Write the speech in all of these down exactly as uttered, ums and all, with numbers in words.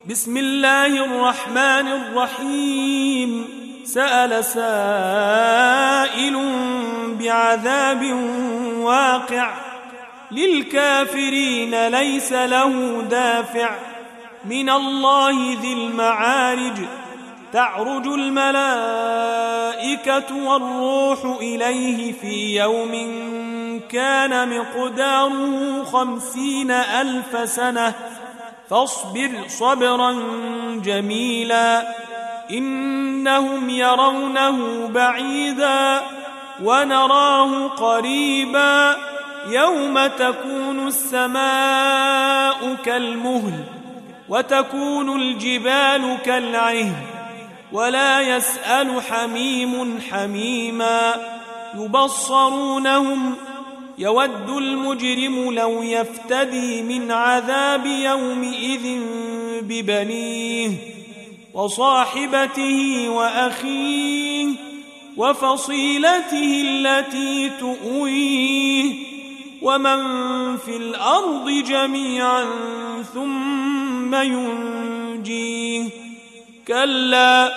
بسم الله الرحمن الرحيم سأل سائل بعذاب واقع للكافرين ليس له دافع من الله ذي المعارج تعرج الملائكة والروح إليه في يوم كان مقداره خمسين ألف سنة فاصبر صبرا جميلا إنهم يرونه بعيدا ونراه قريبا يوم تكون السماء كالمهل وتكون الجبال كالعهن ولا يسأل حميم حميما يبصرونهم يود المجرم لو يفتدي من عذاب يومئذ ببنيه وصاحبته وأخيه وفصيلته التي تؤويه ومن في الأرض جميعا ثم ينجيه كلا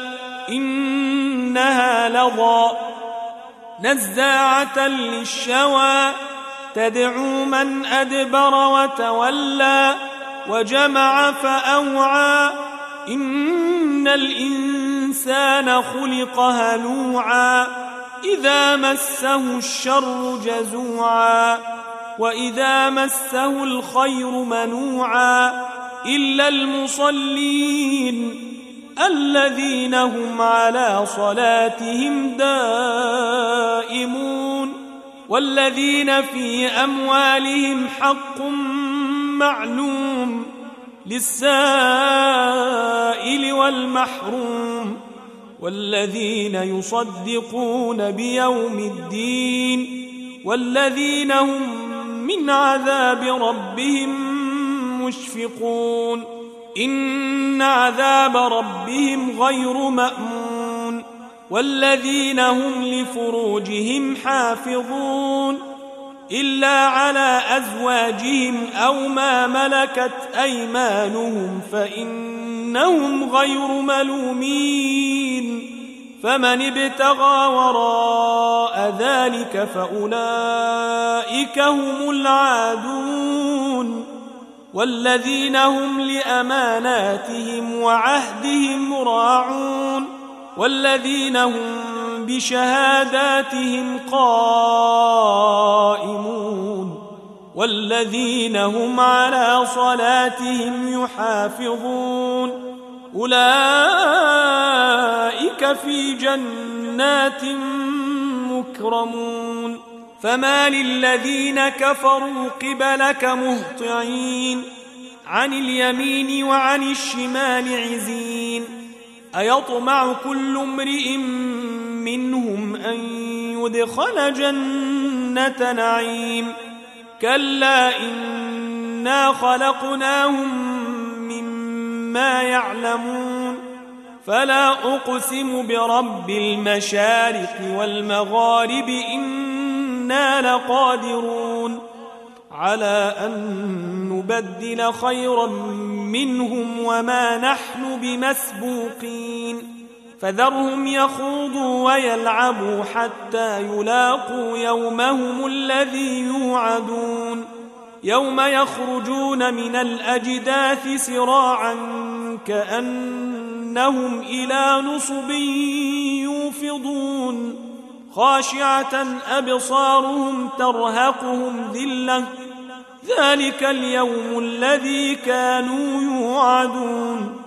إنها لظى نزاعة للشوى تدعو من أدبر وتولى وجمع فأوعى إن الإنسان خلق هلوعا إذا مسه الشر جزوعا وإذا مسه الخير منوعا إلا المصلين الذين هم على صلاتهم دائمون والذين في أموالهم حق معلوم للسائل والمحروم والذين يصدقون بيوم الدين والذين هم من عذاب ربهم مشفقون إن عذاب ربهم غير مأمون والذين هم لفروجهم حافظون إلا على أزواجهم أو ما ملكت أيمانهم فإنهم غير ملومين فمن ابتغى وراء ذلك فأولئك هم العادون والذين هم لأماناتهم وعهدهم راعون والذين هم بشهاداتهم قائمون والذين هم على صلاتهم يحافظون أولئك في جنات مكرمون فما للذين كفروا قبلك مهطعين عن اليمين وعن الشمال عزين أيطمع كل امرئ منهم أن يدخل جنة نعيم كلا إنا خلقناهم مما يعلمون فلا أقسم برب المشارق والمغارب إنا لقادرون على أن نبدل خيرا منهم وما نحن بمسبوقين فذرهم يخوضوا ويلعبوا حتى يلاقوا يومهم الذي يوعدون يوم يخرجون من الأجداث سراعا كأنهم إلى نصب يوفضون خاشعة أبصارهم ترهقهم ذلة ذلك اليوم الذي كانوا يوعدون